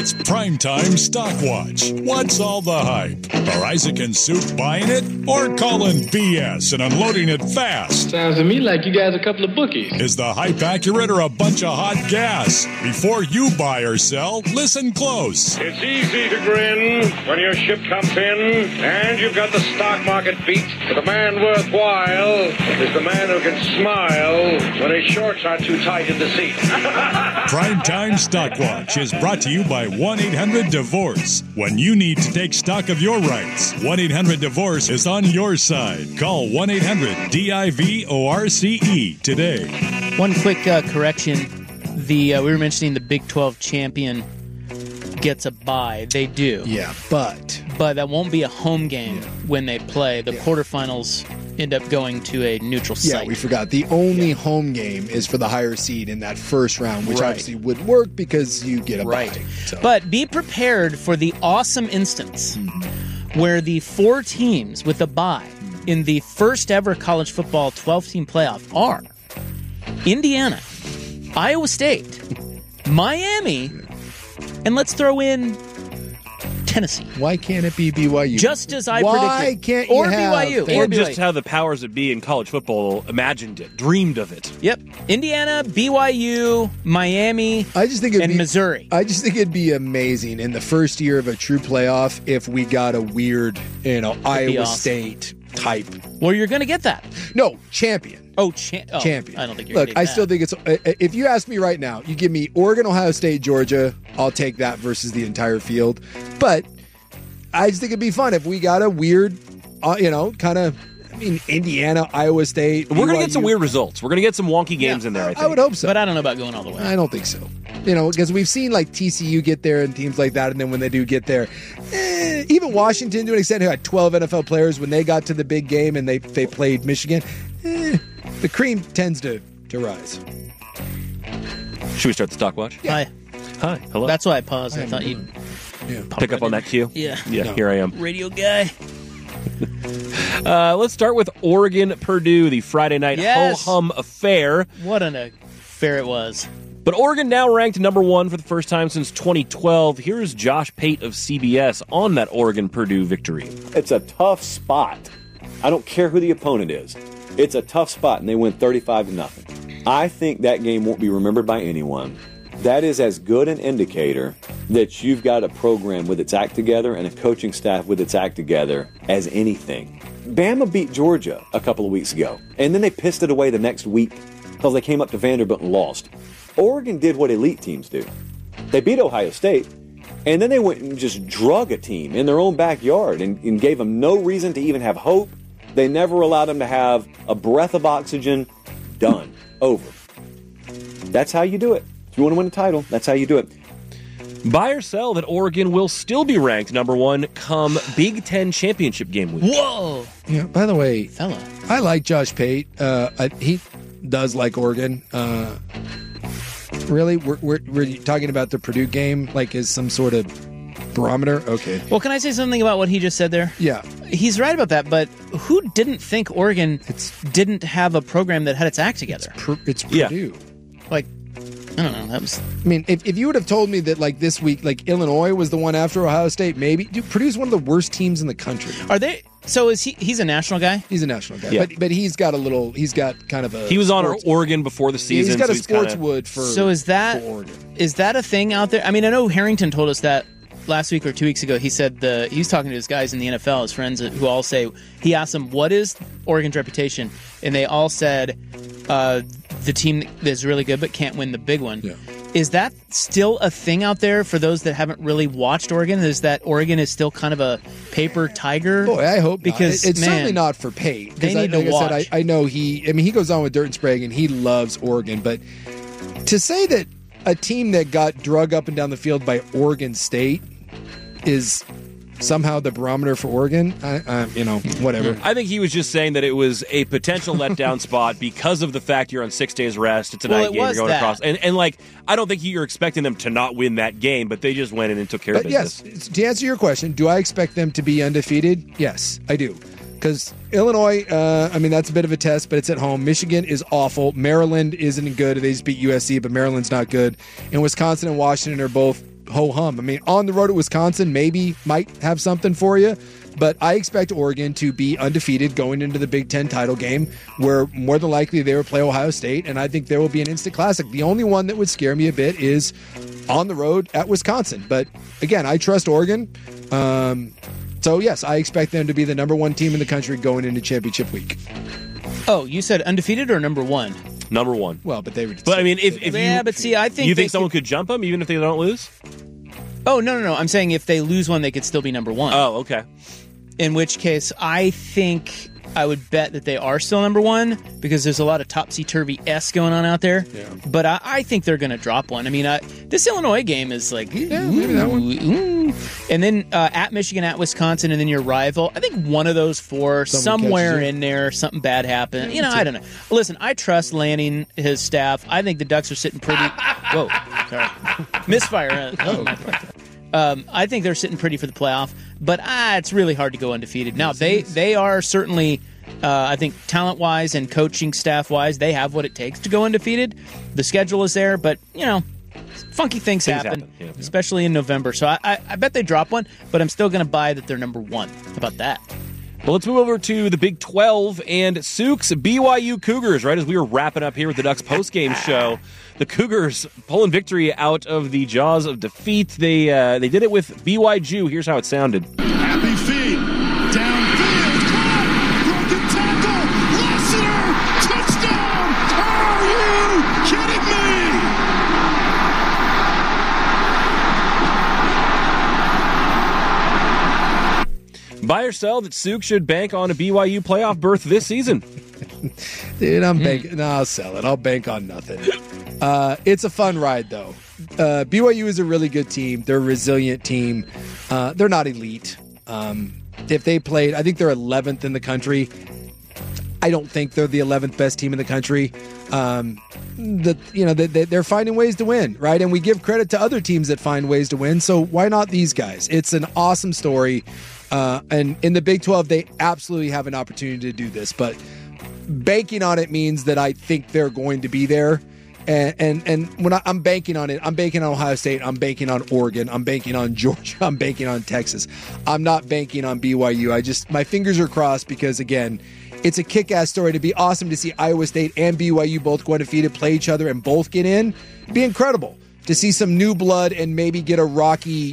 It's Primetime Stock Watch. What's all the hype? Are Isaac and Soup buying it or calling BS and unloading it fast? Sounds to me like you guys are a couple of bookies. Is the hype accurate or a bunch of hot gas? Before you buy or sell, listen close. It's easy to grin when your ship comes in and you've got the stock market beat. But the man worthwhile is the man who can smile when his shorts are too tight in the seat. Primetime Stock Watch is brought to you by 1-800-DIVORCE. When you need to take stock of your rights, 1-800-DIVORCE is on your side. Call 1-800-DIVORCE today. One quick correction. We were mentioning the Big 12 champion gets a bye. They do. Yeah, but that won't be a home game when they play. The quarterfinals end up going to a neutral site. Yeah, we forgot. The only home game is for the higher seed in that first round, which obviously wouldn't work because you get a bye. So. But be prepared for the awesome instance where the 4 teams with a bye in the first ever college football 12-team playoff are Indiana, Iowa State, Miami, and let's throw in Tennessee. Why can't it be BYU? Just as I predicted. Why can't you or have BYU. Or just how the powers that be in college football imagined it, dreamed of it. Yep. Indiana, BYU, Miami, and Missouri. I just think it'd be amazing in the first year of a true playoff if we got a weird, Iowa State type. Well, you're going to get that. No, champion. Champion. I don't think you're Look, I still think it's... if you ask me right now, you give me Oregon, Ohio State, Georgia, I'll take that versus the entire field. But I just think it'd be fun if we got a weird, Indiana, Iowa State, We're going to get some weird results. We're going to get some wonky games in there, I think. I would hope so. But I don't know about going all the way. I don't think so. Because we've seen like TCU get there and teams like that, and then when they do get there, even Washington to an extent, who had 12 NFL players, when they got to the big game and they played Michigan, the cream tends to rise. Should we start the Stock Watch? Yeah. Hi. Hello. That's why I paused. I thought you'd pick up on that cue. Yeah. No. Here I am. Radio guy. Let's start with Oregon-Purdue, the Friday night ho-hum affair. What an affair it was. But Oregon now ranked number 1 for the first time since 2012. Here's Josh Pate of CBS on that Oregon-Purdue victory. It's a tough spot. I don't care who the opponent is. It's a tough spot, and they win 35-0. I think that game won't be remembered by anyone. That is as good an indicator that you've got a program with its act together and a coaching staff with its act together as anything. Bama beat Georgia a couple of weeks ago, and then they pissed it away the next week because they came up to Vanderbilt and lost. Oregon did what elite teams do. They beat Ohio State, and then they went and just drug a team in their own backyard and gave them no reason to even have hope. They never allowed them to have a breath of oxygen. Done. Over. That's how you do it. If you want to win a title, that's how you do it. Buy or sell that Oregon will still be ranked number 1 come Big Ten championship game week. Whoa! Yeah. By the way, fella, I like Josh Pate. He does like Oregon. Really, we're talking about the Purdue game like as some sort of barometer. Okay. Well, can I say something about what he just said there? Yeah. He's right about that, but who didn't think Oregon didn't have a program that had its act together? It's Purdue. Like, I don't know. That was. I mean, if you would have told me that like this week, like Illinois was the one after Ohio State, maybe. Dude, Purdue's one of the worst teams in the country. Are they? So is he? He's a national guy. He's a national guy, Yeah. but he's got kind of a. He was on Oregon before the season. He's got a so sports kinda... wood for. So is that a thing out there? I mean, I know Harrington told us that last week or 2 weeks ago. He said he was talking to his guys in the NFL, his friends who all say he asked them what is Oregon's reputation, and they all said the team that's really good but can't win the big one. Yeah. Is that still a thing out there for those that haven't really watched Oregon? Is that Oregon is still kind of a paper tiger? Boy, I hope because not. It's certainly not for Pate. They need to watch. I said, I know he goes on with Dirt and Sprague and he loves Oregon, but to say that a team that got drug up and down the field by Oregon State is somehow the barometer for Oregon, whatever. I think he was just saying that it was a potential letdown spot because of the fact you're on 6 days rest. It's a night game. You're going across. And like, I don't think you're expecting them to not win that game, but they just went in and took care of business. Yes, to answer your question, do I expect them to be undefeated? Yes, I do. Because Illinois, that's a bit of a test, but it's at home. Michigan is awful. Maryland isn't good. They just beat USC, but Maryland's not good. And Wisconsin and Washington are both ho-hum. I mean, on the road at Wisconsin might have something for you, but I expect Oregon to be undefeated going into the Big Ten title game, where more than likely they will play Ohio State, and I think there will be an instant classic. The only one that would scare me a bit is on the road at Wisconsin. But again, I trust Oregon. So yes, I expect them to be the number 1 team in the country going into championship week. Oh, you said undefeated or number 1? Number 1. Well, but they were. But I mean, if you, but see, I think you think someone could jump them even if they don't lose. Oh no! I'm saying if they lose one, they could still be number 1. Oh, okay. In which case, I think I would bet that they are still number 1 because there's a lot of topsy-turvy-esque going on out there. Yeah. But I think they're going to drop one. I mean, this Illinois game is like... Yeah, maybe that one. Ooh. And then at Michigan, at Wisconsin, and then your rival. I think one of those 4, somewhere in there, something bad happened. You know, I don't know. Listen, I trust Lanning, his staff. I think the Ducks are sitting pretty... Whoa, sorry. Misfire. I think they're sitting pretty for the playoff, but it's really hard to go undefeated. Now, they are certainly, I think, talent-wise and coaching staff-wise, they have what it takes to go undefeated. The schedule is there, but, you know, funky things happen. Yeah. Especially in November. So I bet they drop one, but I'm still going to buy that they're number 1. How about that? Well, let's move over to the Big 12 and Sook's BYU Cougars, right as we were wrapping up here with the Ducks postgame show. The Cougars pulling victory out of the jaws of defeat. They did it with BYU. Here's how it sounded. Happy feet, downfield, caught, broken tackle, Lassiter, touchdown! Are you kidding me? Buy or sell that Sook should bank on a BYU playoff berth this season. Dude, I'm banking. No, I'll sell it. I'll bank on nothing. It's a fun ride, though. BYU is a really good team. They're a resilient team. They're not elite. If they played, I think they're 11th in the country. I don't think they're the 11th best team in the country. They're finding ways to win, right? And we give credit to other teams that find ways to win. So why not these guys? It's an awesome story. And in the Big 12, they absolutely have an opportunity to do this. But banking on it means that I think they're going to be there. And when I'm banking on it, I'm banking on Ohio State, I'm banking on Oregon, I'm banking on Georgia, I'm banking on Texas. I'm not banking on BYU. My fingers are crossed because, again, it's a kick-ass story. To be awesome to see Iowa State and BYU both go undefeated, play each other, and both get in. It'd be incredible to see some new blood and maybe get a rocky,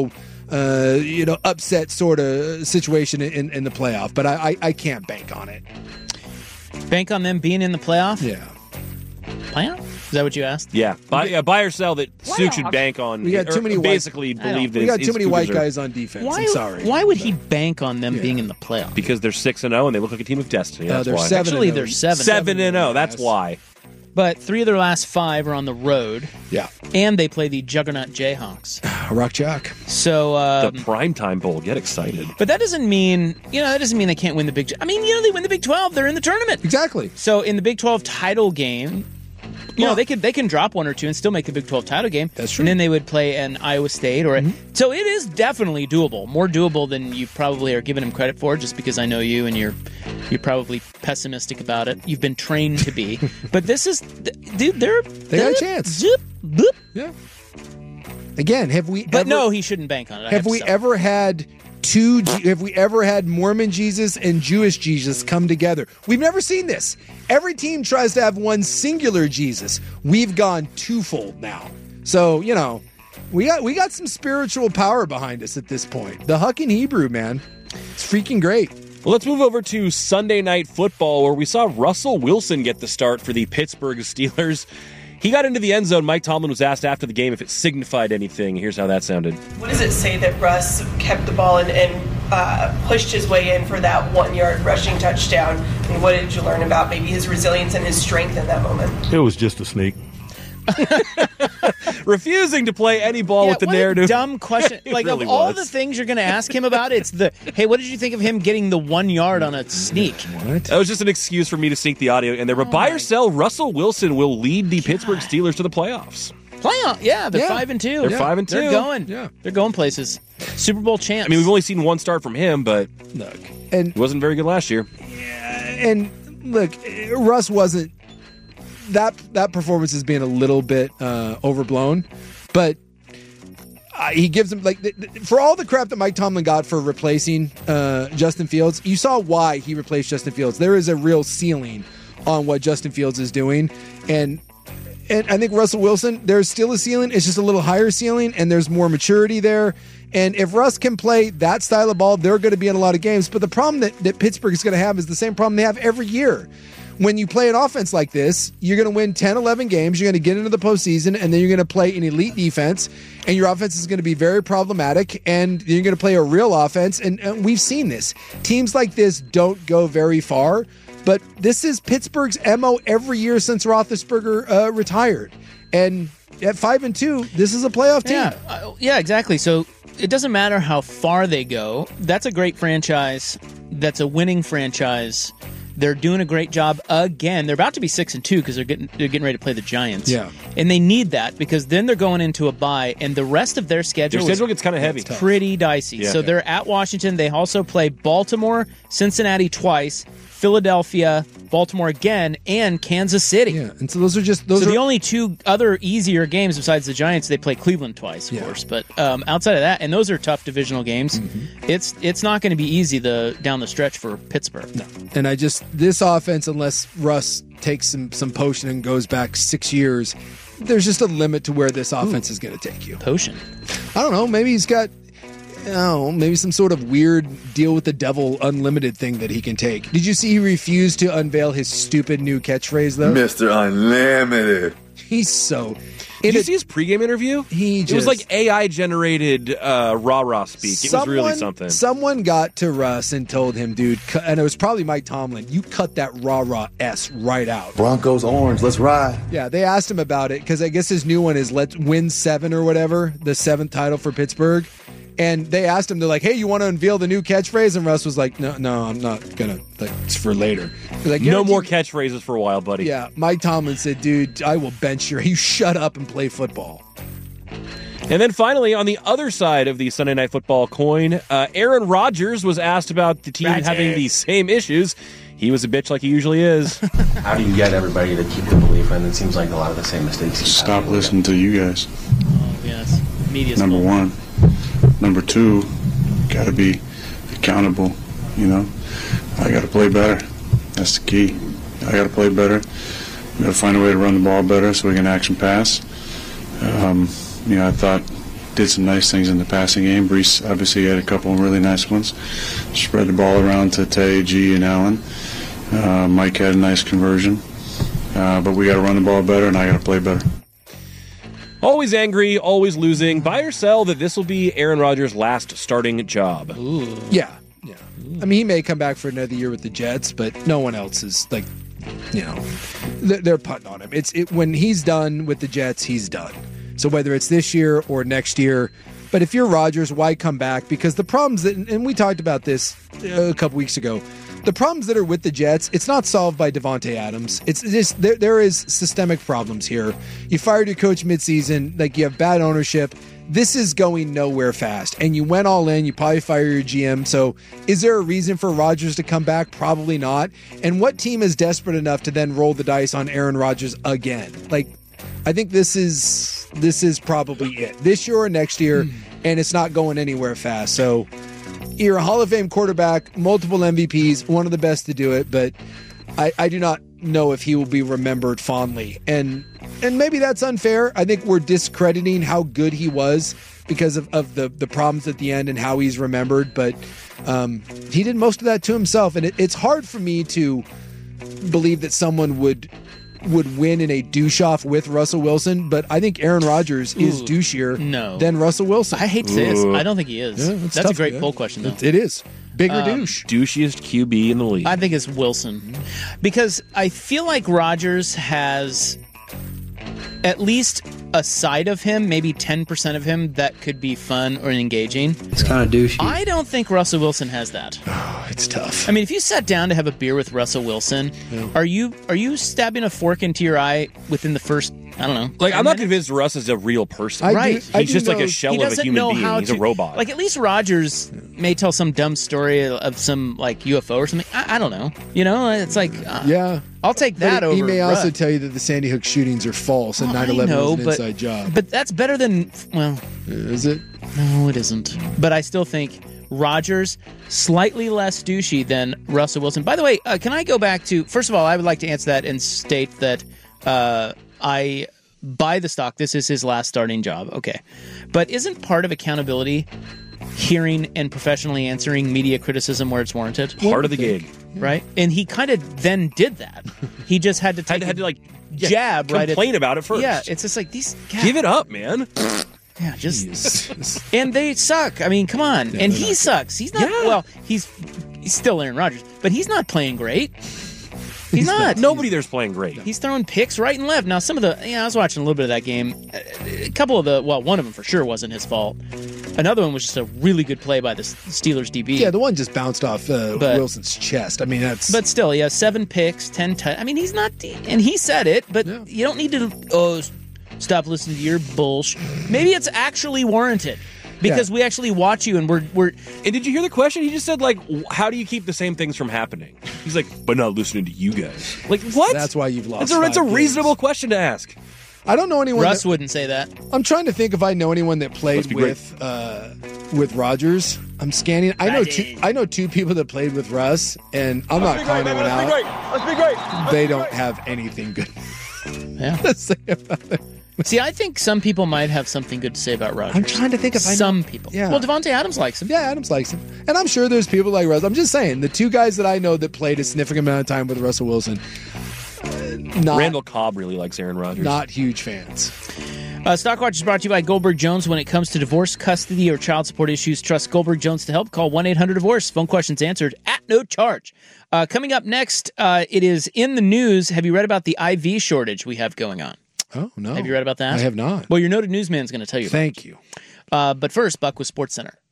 upset sort of situation in the playoff. But I can't bank on it. Bank on them being in the playoff? Yeah. Playoff? Is that what you asked? Yeah. Buy or sell that Sook should bank on. We got too many basically believe that we got too many white guys on defense. I'm sorry. Why would he bank on them being in the playoff? Because they're 6-0 and they look like a team of destiny. That's they're why. 7-0. Actually, they're 7-0. That's why. But 3 of their last 5 are on the road. Yeah. And they play the Juggernaut Jayhawks. Rock Jock. So the primetime bowl. Get excited. But that doesn't mean they can't win the Big. I mean, they win the Big 12. They're in the tournament. Exactly. So in the Big 12 title game, they can drop 1 or 2 and still make the Big 12 title game. That's true. And then they would play an Iowa State So it is definitely doable. More doable than you probably are giving them credit for, just because I know you and you're probably pessimistic about it. You've been trained to be. But this is, dude, they got a chance. Zip, boop. Yeah. Again, have we? But no, he shouldn't bank on it. Have we ever had Mormon Jesus and Jewish Jesus come together? We've never seen this. Every team tries to have one singular Jesus. We've gone twofold now. So, we got some spiritual power behind us at this point. The Huck in Hebrew, man. It's freaking great. Well, let's move over to Sunday Night Football, where we saw Russell Wilson get the start for the Pittsburgh Steelers. He got into the end zone. Mike Tomlin was asked after the game if it signified anything. Here's how that sounded. What does it say that Russ kept the ball and pushed his way in for that 1-yard rushing touchdown? And what did you learn about maybe his resilience and his strength in that moment? It was just a sneak. Refusing to play any ball with the narrative. Dumb question. Like, really, of all the things you're going to ask him about, it's hey, what did you think of him getting the 1 yard on a sneak? What? That was just an excuse for me to sneak the audio in there. But buy or sell, Russell Wilson will lead the Pittsburgh Steelers to the playoffs. Yeah, they're 5-2. They're 5-2. They're going. Yeah. They're going places. Super Bowl champs. I mean, we've only seen 1 start from him, but look, and he wasn't very good last year. Yeah, and look, Russ wasn't. That performance has been a little bit overblown, but he gives him for all the crap that Mike Tomlin got for replacing Justin Fields. You saw why he replaced Justin Fields. There is a real ceiling on what Justin Fields is doing, and I think Russell Wilson, there's still a ceiling. It's just a little higher ceiling, and there's more maturity there. And if Russ can play that style of ball, they're going to be in a lot of games. But the problem that Pittsburgh is going to have is the same problem they have every year. When you play an offense like this, you're going to win 10, 11 games. You're going to get into the postseason, and then you're going to play an elite defense, and your offense is going to be very problematic, and you're going to play a real offense. And we've seen this. Teams like this don't go very far. But this is Pittsburgh's MO every year since Roethlisberger retired. And at 5-2, this is a playoff team. Yeah, exactly. So it doesn't matter how far they go. That's a great franchise. That's a winning franchise. They're doing a great job again. They're about to be 6-2 because they're getting ready to play the Giants. Yeah, and they need that because then they're going into a bye, and the rest of their schedule gets kind of heavy, pretty dicey. Yeah. So they're at Washington. They also play Baltimore, Cincinnati twice, Philadelphia, Baltimore again, and Kansas City. Yeah, and so those are the only two other easier games besides the Giants. They play Cleveland twice, of course, but outside of that, and those are tough divisional games. Mm-hmm. It's not going to be easy down the stretch for Pittsburgh. No, and this offense, unless Russ takes some potion and goes back 6 years, there's just a limit to where this offense is going to take you. Potion? I don't know. Maybe he's got. Maybe some sort of weird deal with the devil unlimited thing that he can take. Did you see he refused to unveil his stupid new catchphrase, though? Mr. Unlimited. He's so... Did you see his pregame interview? It was like AI-generated rah-rah speak. It was really something. Someone got to Russ and told him, dude, and it was probably Mike Tomlin, you cut that rah-rah S right out. Broncos orange, let's ride. Yeah, they asked him about it, because I guess his new one is Let's Win 7 or whatever, the 7th title for Pittsburgh. And they asked him, they're like, hey, you want to unveil the new catchphrase? And Russ was like, no, I'm not going to. It's for later. Like, no more catchphrases for a while, buddy. Yeah, Mike Tomlin said, dude, I will bench you shut up and play football. And then finally, on the other side of the Sunday Night Football coin, Aaron Rodgers was asked about the team having the same issues. He was a bitch like he usually is. How do you get everybody to keep the belief in? It seems like a lot of the same mistakes. Stop listening to you guys. Oh, yes. Media's Number one. Number two, got to be accountable, I got to play better. That's the key. I got to play better. We got to find a way to run the ball better so we can action pass. I thought did some nice things in the passing game. Brees obviously had a couple of really nice ones. Spread the ball around to Tay, G, and Allen. Mike had a nice conversion. But we got to run the ball better, and I got to play better. Always angry, always losing. Buy or sell that this will be Aaron Rodgers' last starting job. Ooh. Yeah. I mean, he may come back for another year with the Jets, but no one else is they're putting on him. When he's done with the Jets, he's done. So whether it's this year or next year, but if you're Rodgers, why come back? Because the problems and we talked about this a couple weeks ago. The problems that are with the Jets, it's not solved by Devontae Adams. It's just there is systemic problems here. You fired your coach midseason, you have bad ownership. This is going nowhere fast. And you went all in, you probably fire your GM. So is there a reason for Rodgers to come back? Probably not. And what team is desperate enough to then roll the dice on Aaron Rodgers again? I think this is probably it. This year or next year, and it's not going anywhere fast. So you're a Hall of Fame quarterback, multiple MVPs, one of the best to do it, but I do not know if he will be remembered fondly. And maybe that's unfair. I think we're discrediting how good he was because of the problems at the end and how he's remembered, but he did most of that to himself. And it's hard for me to believe that someone would win in a douche-off with Russell Wilson, but I think Aaron Rodgers is douchier than Russell Wilson. I hate to say this. I don't think he is. Yeah, that's a great poll question, though. It is. Bigger douche. Douchiest QB in the league. I think it's Wilson. Because I feel like Rodgers has at least a side of him, maybe 10% of him, that could be fun or engaging. It's kind of douchey. I don't think Russell Wilson has that. Oh, it's tough. I mean, if you sat down to have a beer with Russell Wilson, are you stabbing a fork into your eye within the first I don't know. Like, I'm not convinced Russ is a real person. He's just like a shell of a human being. He's a robot. Like, at least Rodgers may tell some dumb story of some, like, UFO or something. I don't know. You know, it's like, I'll take that over He may Russ. also tell you that the Sandy Hook shootings are false and 9/11 was an inside job. But that's better than, well. Is it? No, it isn't. But I still think Rodgers, slightly less douchey than Russell Wilson. By the way, can I go back to, first of all, I would like to answer that and state that I buy the stock. This is his last starting job. Okay. But isn't part of accountability hearing and professionally answering media criticism where it's warranted? Part of the gig. Right? And he kind of then did that. He just had to take had to like jab right at... Complain about it first. Yeah, it's just like these... Give it up, man. Yeah, just... and they suck. I mean, come on. Yeah, and he sucks. He's not... Yeah. Well, he's still Aaron Rodgers, but he's not playing great. He's not. Nobody there's playing great. He's throwing picks right and left. Now, some of the... I was watching a little bit of that game. A couple of the... Well, one of them for sure wasn't his fault. Another one was just a really good play by the Steelers DB. Yeah, the one just bounced off Wilson's chest. I mean, that's... But still, he has 7 picks, 10... I mean, he's not... And he said it, but you don't need to... stop listening to your bullshit. Maybe it's actually warranted. Because we actually watch you and we're... And did you hear the question? He just said, like, how do you keep the same things from happening? He's like, but not listening to you guys. Like, what? That's why you've lost It's a games. reasonable question to ask. I don't know anyone... Russ wouldn't say that. I'm trying to think if I know anyone that played with Rodgers. I'm scanning. I know two people that played with Russ, and I'm not calling anyone out. Let's be great. They don't have anything good Yeah. to say about it. See, I think some people might have something good to say about Rodgers. I'm trying to think if I know. Some people. Yeah. Well, Devontae Adams likes him. Yeah, Adams likes him. And I'm sure there's people like Russ. I'm just saying, the two guys that I know that played a significant amount of time with Russell Wilson, Randall Cobb really likes Aaron Rodgers. Not huge fans. Stockwatch is brought to you by Goldberg Jones. When it comes to divorce, custody, or child support issues, trust Goldberg Jones to help. Call 1-800-DIVORCE. Phone questions answered at no charge. Coming up next, it is in the news. Have you read about the IV shortage we have going on? Oh, no. Have you read about that? I have not. Well, your noted newsman is going to tell you. Thank you. But first, Buck with SportsCenter.